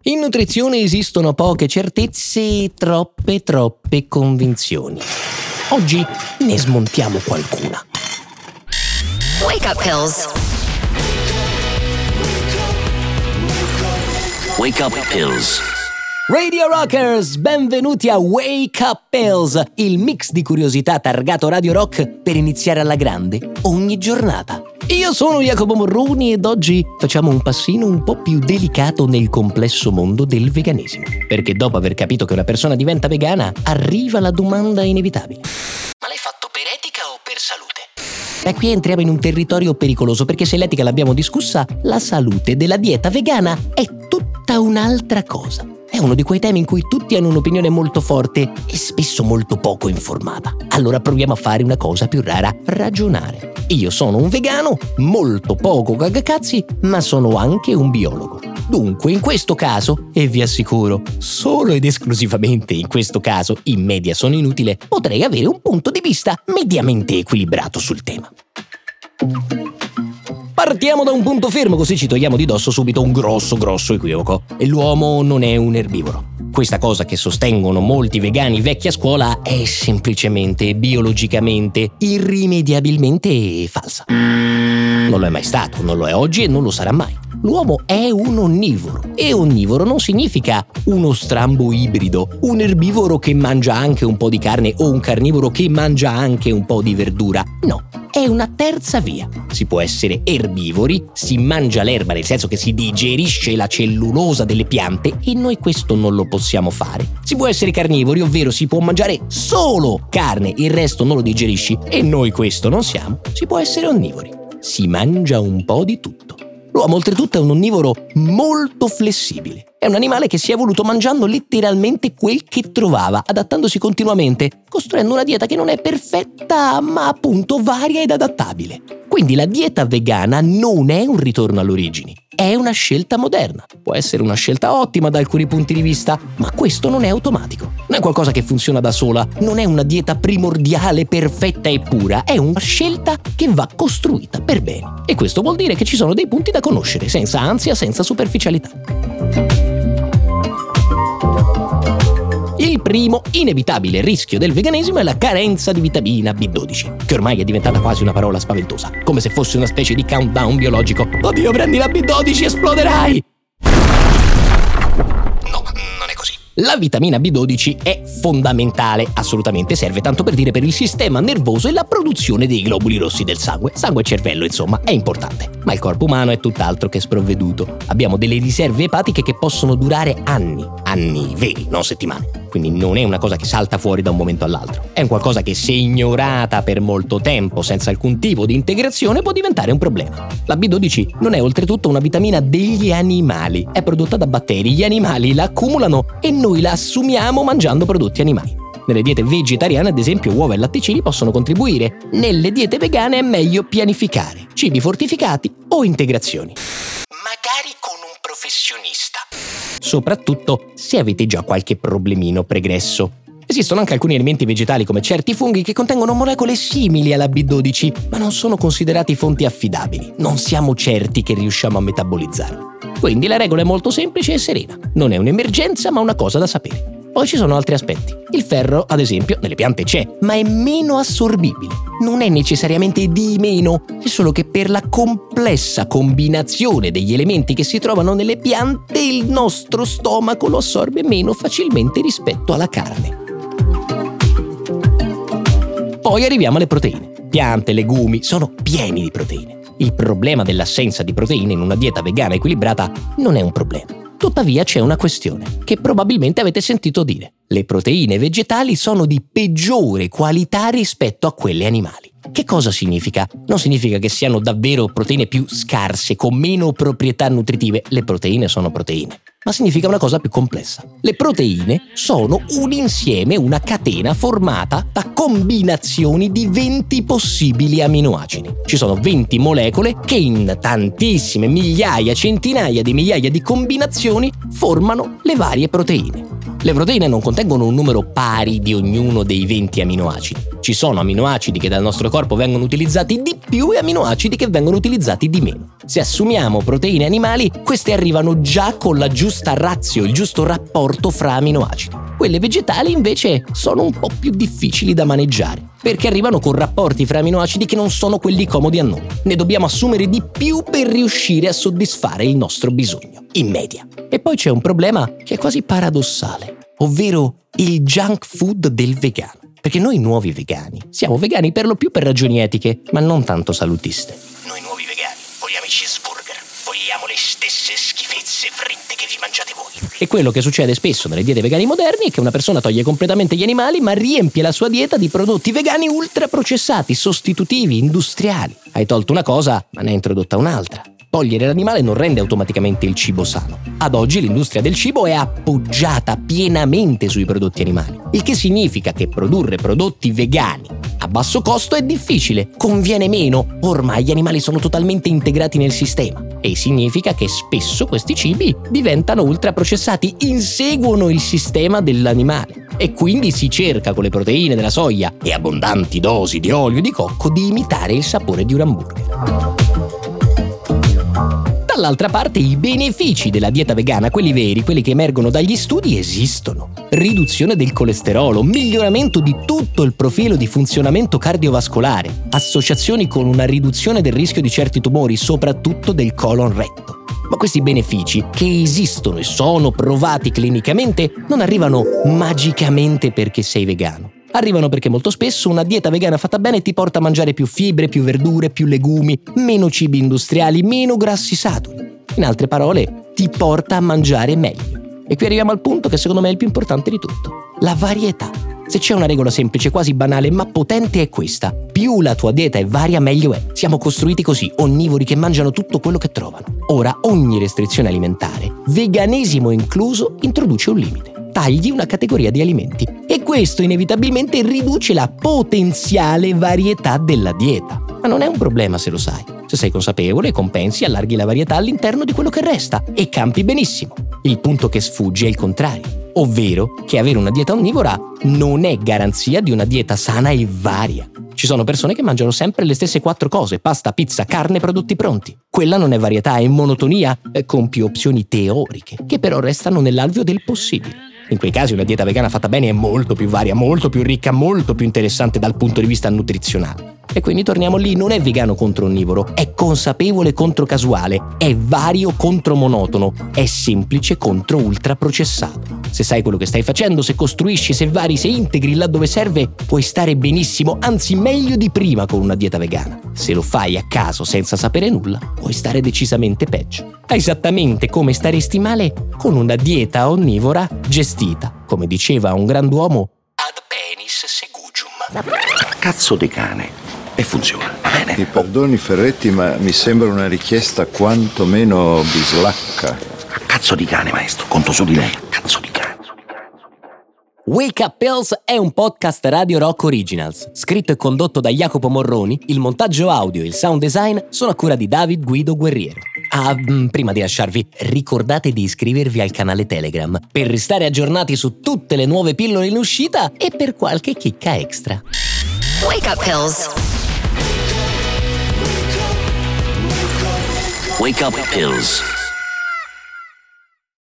In nutrizione esistono poche certezze e troppe convinzioni. Oggi ne smontiamo qualcuna. Wake up pills. Wake up pills. Radio Rockers, benvenuti a Wake Up Pills, il mix di curiosità targato Radio Rock per iniziare alla grande ogni giornata. Io sono Jacopo Morroni ed oggi facciamo un passino un po' più delicato nel complesso mondo del veganesimo. Perché dopo aver capito che una persona diventa vegana, arriva la domanda inevitabile. Ma l'hai fatto per etica o per salute? Da qui entriamo in un territorio pericoloso, perché se l'etica l'abbiamo discussa, la salute della dieta vegana è tutta un'altra cosa. È uno di quei temi in cui tutti hanno un'opinione molto forte e spesso molto poco informata. Allora proviamo a fare una cosa più rara: ragionare. Io sono un vegano, molto poco cagacazzi, ma sono anche un biologo. Dunque, in questo caso, e vi assicuro, solo ed esclusivamente in questo caso, in media sono inutile, potrei avere un punto di vista mediamente equilibrato sul tema. Partiamo da un punto fermo, così ci togliamo di dosso subito un grosso equivoco. L'uomo non è un erbivoro. Questa cosa che sostengono molti vegani vecchi a scuola è semplicemente, biologicamente, irrimediabilmente falsa. Non lo è mai stato, non lo è oggi e non lo sarà mai. L'uomo è un onnivoro, e onnivoro non significa uno strambo ibrido, un erbivoro che mangia anche un po' di carne o un carnivoro che mangia anche un po' di verdura. No, è una terza via. Si può essere erbivori, si mangia l'erba, nel senso che si digerisce la cellulosa delle piante, e noi questo non lo possiamo fare. Si può essere carnivori, ovvero si può mangiare solo carne, il resto non lo digerisci, e noi questo non siamo. Si può essere onnivori, si mangia un po' di tutto. L'uomo oltretutto è un onnivoro molto flessibile. È un animale che si è evoluto mangiando letteralmente quel che trovava, adattandosi continuamente, costruendo una dieta che non è perfetta, ma appunto varia ed adattabile. Quindi la dieta vegana non è un ritorno alle origini, è una scelta moderna. Può essere una scelta ottima da alcuni punti di vista, ma questo non è automatico. Non è qualcosa che funziona da sola, non è una dieta primordiale, perfetta e pura, è una scelta che va costruita per bene. E questo vuol dire che ci sono dei punti da conoscere, senza ansia, senza superficialità. Il primo inevitabile rischio del veganesimo è la carenza di vitamina B12, che ormai è diventata quasi una parola spaventosa, come se fosse una specie di countdown biologico. Oddio, prendi la B12, esploderai! No, non è così. La vitamina B12 è fondamentale, assolutamente, serve tanto per dire per il sistema nervoso e la produzione dei globuli rossi del sangue. Sangue e cervello, insomma, è importante. Ma il corpo umano è tutt'altro che sprovveduto. Abbiamo delle riserve epatiche che possono durare anni veri, non settimane. Quindi non è una cosa che salta fuori da un momento all'altro. È un qualcosa che, se ignorata per molto tempo senza alcun tipo di integrazione, può diventare un problema. La B12 non è oltretutto una vitamina degli animali. È prodotta da batteri, gli animali la accumulano e noi la assumiamo mangiando prodotti animali. Nelle diete vegetariane, ad esempio, uova e latticini possono contribuire. Nelle diete vegane è meglio pianificare cibi fortificati o integrazioni. Magari con un professionista. Soprattutto se avete già qualche problemino pregresso. Esistono anche alcuni alimenti vegetali, come certi funghi, che contengono molecole simili alla B12, ma non sono considerati fonti affidabili. Non siamo certi che riusciamo a metabolizzarli. Quindi la regola è molto semplice e serena. Non è un'emergenza, ma una cosa da sapere. Poi ci sono altri aspetti. Il ferro, ad esempio, nelle piante c'è, ma è meno assorbibile. Non è necessariamente di meno, è solo che per la complessa combinazione degli elementi che si trovano nelle piante, il nostro stomaco lo assorbe meno facilmente rispetto alla carne. Poi arriviamo alle proteine. Piante, legumi sono pieni di proteine. Il problema dell'assenza di proteine in una dieta vegana equilibrata non è un problema. Tuttavia c'è una questione, che probabilmente avete sentito dire. Le proteine vegetali sono di peggiore qualità rispetto a quelle animali. Che cosa significa? Non significa che siano davvero proteine più scarse, con meno proprietà nutritive. Le proteine sono proteine. Ma significa una cosa più complessa. Le proteine sono un insieme, una catena formata da combinazioni di 20 possibili aminoacidi. Ci sono 20 molecole che in tantissime migliaia, centinaia di migliaia di combinazioni formano le varie proteine. Le proteine non contengono un numero pari di ognuno dei 20 aminoacidi. Ci sono aminoacidi che dal nostro corpo vengono utilizzati di più e aminoacidi che vengono utilizzati di meno. Se assumiamo proteine animali, queste arrivano già con la giusta ratio, il giusto rapporto fra aminoacidi. Quelle vegetali invece sono un po' più difficili da maneggiare, perché arrivano con rapporti fra aminoacidi che non sono quelli comodi a noi. Ne dobbiamo assumere di più per riuscire a soddisfare il nostro bisogno, in media. E poi c'è un problema che è quasi paradossale, ovvero il junk food del vegano. Perché noi nuovi vegani siamo vegani per lo più per ragioni etiche, ma non tanto salutiste. Noi nuovi vegani vogliamo i cheeseburger, vogliamo le stesse schifezze fritte che vi mangiate voi. E quello che succede spesso nelle diete vegane moderni è che una persona toglie completamente gli animali ma riempie la sua dieta di prodotti vegani ultraprocessati, sostitutivi, industriali. Hai tolto una cosa ma ne hai introdotta un'altra. Togliere l'animale non rende automaticamente il cibo sano. Ad oggi l'industria del cibo è appoggiata pienamente sui prodotti animali, il che significa che produrre prodotti vegani a basso costo è difficile, conviene meno, ormai gli animali sono totalmente integrati nel sistema e significa che spesso questi cibi diventano ultraprocessati, inseguono il sistema dell'animale e quindi si cerca con le proteine della soia e abbondanti dosi di olio di cocco di imitare il sapore di un hamburger. Dall'altra parte i benefici della dieta vegana, quelli veri, quelli che emergono dagli studi, esistono. Riduzione del colesterolo, miglioramento di tutto il profilo di funzionamento cardiovascolare, associazioni con una riduzione del rischio di certi tumori, soprattutto del colon retto. Ma questi benefici, che esistono e sono provati clinicamente, non arrivano magicamente perché sei vegano. Arrivano perché molto spesso una dieta vegana fatta bene ti porta a mangiare più fibre, più verdure, più legumi, meno cibi industriali, meno grassi saturi. In altre parole, ti porta a mangiare meglio. E qui arriviamo al punto che secondo me è il più importante di tutto: la varietà. Se c'è una regola semplice, quasi banale, ma potente è questa: più la tua dieta è varia, meglio è. Siamo costruiti così, onnivori che mangiano tutto quello che trovano. Ora, ogni restrizione alimentare, veganesimo incluso, introduce un limite. Tagli una categoria di alimenti e questo inevitabilmente riduce la potenziale varietà della dieta. Ma non è un problema se lo sai. Se sei consapevole, compensi, allarghi la varietà all'interno di quello che resta e campi benissimo. Il punto che sfugge è il contrario, ovvero che avere una dieta onnivora non è garanzia di una dieta sana e varia. Ci sono persone che mangiano sempre le stesse 4 cose: pasta, pizza, carne, prodotti pronti. Quella non è varietà, è monotonia, con più opzioni teoriche, che però restano nell'alveo del possibile. In quei casi una dieta vegana fatta bene è molto più varia, molto più ricca, molto più interessante dal punto di vista nutrizionale. E quindi torniamo lì, non è vegano contro onnivoro, è consapevole contro casuale, è vario contro monotono, è semplice contro ultraprocessato. Se sai quello che stai facendo, se costruisci, se vari, se integri là dove serve, puoi stare benissimo, anzi meglio di prima con una dieta vegana. Se lo fai a caso senza sapere nulla, puoi stare decisamente peggio. Esattamente come staresti male con una dieta onnivora gestita, come diceva un grand'uomo, Ad penis segugium. Cazzo di cane. E funziona. Bene. Mi perdoni Ferretti, ma mi sembra una richiesta quantomeno bislacca. Cazzo di cane, maestro. Conto su di lei. Cazzo di cane. Wake Up Pills è un podcast Radio Rock Originals, scritto e condotto da Jacopo Morroni. Il montaggio audio e il sound design sono a cura di David Guido Guerriero. Prima di lasciarvi, ricordate di iscrivervi al canale Telegram per restare aggiornati su tutte le nuove pillole in uscita e per qualche chicca extra. Wake Up Pills. Wake Up Pills.